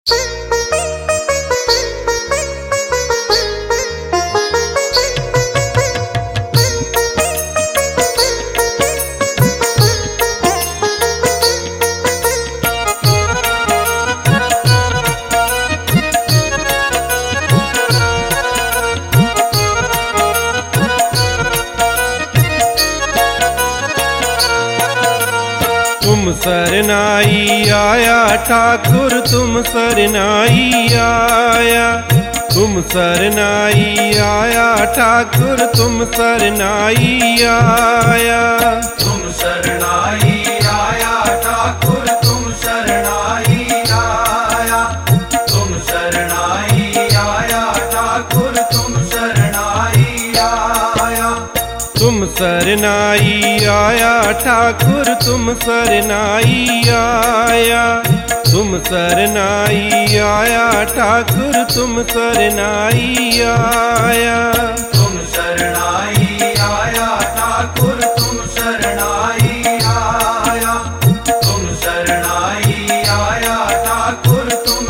तुम सरनाई आया ठाकुर तुम सरनाई आया, तुम सरनाई आया ठाकुर तुम सरनाई आया, तुम शरणाई आया ठाकुर तुम शरणाई आया, तुम शरणाई आया ठाकुर तुम शरणाई आया, तुम सरनाई आया ठाकुर तुम सरनाई आया, तुम सरनाई आया ठाकुर तुम सरनाई आया, तुम शरणाई आया ठाकुर तुम शरणाई आया, तुम शरणाई आया ठाकुर तुम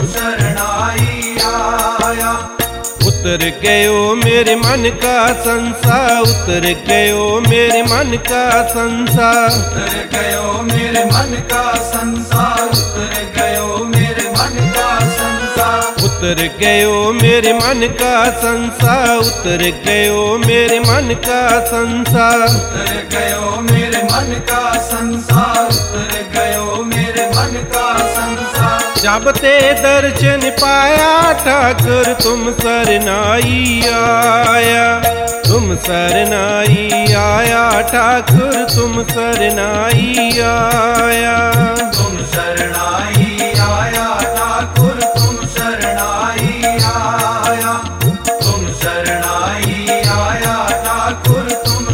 शरणाई आया। उतर गयो मेरे मन का संसार, उतर गयो मेरे मन का संसार, उतर गयो मेरे मन का संसार, उतर गयो मेरे मन का संसार, उतर गयो मेरे मन का संसार, उतर गयो मेरे मन का संसार, उतर गयो मेरे मन का संसार, उतर गयो मेरे मन का संसार। जब ते दर्शन पाया ठाकुर तुम सरनाई आया, तुम सरनाई आया ठाकुर तुम सरनाई आया, तुम शरणाई आया ठाकुर तुम शरणाई आया, तुम शरणाई आया ठाकुर तुम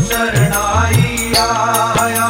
शरणाई आया।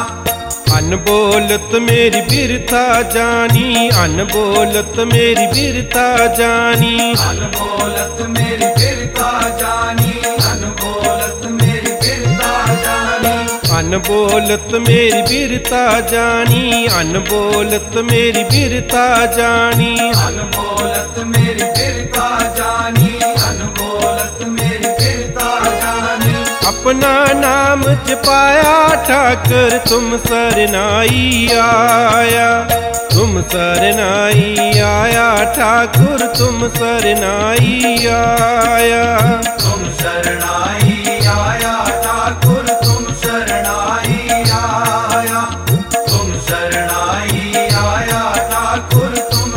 अनबोलत मेरी बिरथा जानी, अनबोलत मेरी बिरथा जानी, अनबोलत मेरी बिरथा जानी, अनबोलत मेरी बिरथा जानी, अनबोलत मेरी बिरथा जानी, अनबोलत मेरी बिरथा जानी, अनबोलत मेरी बिरथा जानी, अनबोलत मेरी बिरथा जानी। अपना नाम जपाया ठाकुर तुम सरनाई आया, तुम सरनाई आया ठाकुर तुम सरनाई आया, तुम शरणाई आया ठाकुर तुम शरणाई आया, तुम शरणाई आया ठाकुर तुम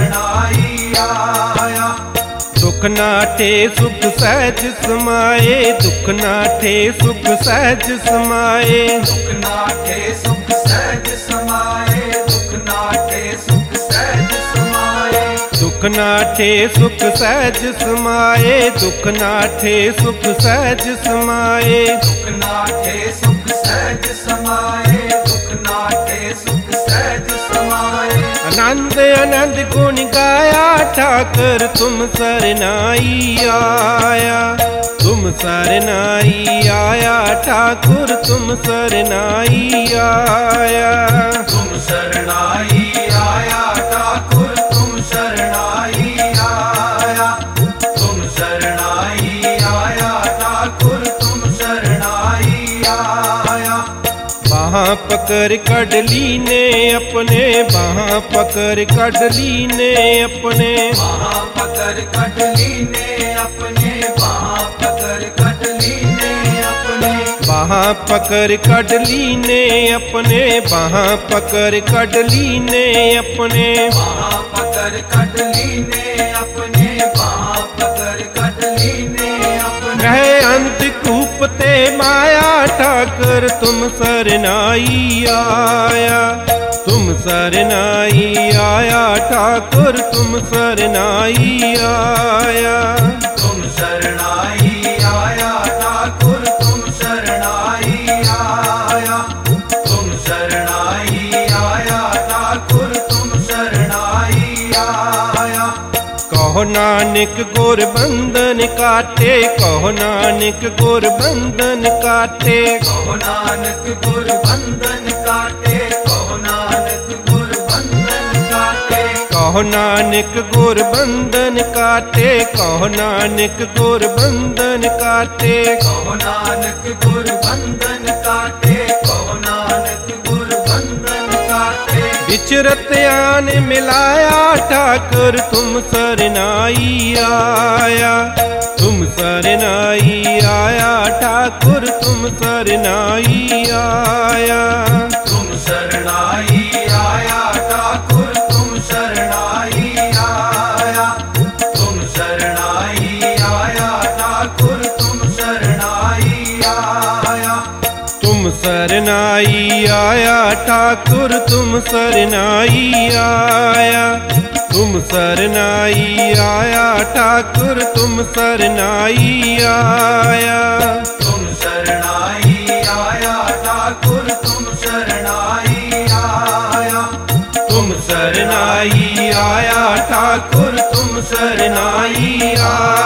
शरणाई आया। दुख नाठे सुख सहज समाए, दुख नाठे सुख सहज समाए, दुख नाठे सुख सहज समाए, दुख नाठे सुख सहज समाए, दुख नाठे सुख सहज समाए, दुख नाठे सुख सहज समाए, दुख नाठे सुख सहज समाए, दुख नाठे सुख सहज समाए। आनंद आनंद गुण गाया ठाकुर तुम सरनाई आया, तुम सरनाई आया ठाकुर तुम सरनाई आया, तुम शरणाई आया ठाकुर तुम शरणाई आया, तुम शरणाई आया ठाकुर तुम शरणाई आया। बाहाँ पकड़ कड़ली ने अपने, बाहाँ पकड़ कड़ली ने अपने, वहाँ पकड़ कटली ने अपने, वहाँ पकड़ कटली ने अपने, बाहाँ पकड़ कड़ली ने अपने, बाहाँ पकड़ कड़ली ने अपने, वहाँ पकड़ कटली ने अपने, वहाँ पकड़ कटली ने अपने। कहे अंत कूपते माया ठाकुर तुम सरनाई आया, तुम सरनाई आया ठाकुर तुम सरनाई आया, तुम शरणाई आया ठाकुर तुम शरणाई आया, तुम शरणाई आया ठाकुर तुम शरणाई आया। कहो नानक गुर बंधन काटे, कहो नानक गुर बंधन काटे, कहो नानक गुर बंधन काटे, कहो नानक गुर बंधन काटे, कहो नानक गुर बंधन काटे, कहो नानक गुर बंधन काटे। कहो नानक गुर बंधन काटे, कहो नानक गुर बंधन काटे। विचरत आन मिलाया ठाकुर तुम सरनाई आया, तुम सरनाई आया ठाकुर तुम सरनाई आया। तुम शरणाई आया ठाकुर तुम शरणाई आया, तुम शरणाई आया ठाकुर तुम शरणाई आया। तुम सरनाई आया ठाकुर तुम सरनाई आया, तुम सरनाई आया ठाकुर तुम सरनाई आया। तुम शरणाई आया ठाकुर तुम शरणाई आया, तुम सरनाई आया ठाकुर तुम सरनाई आया।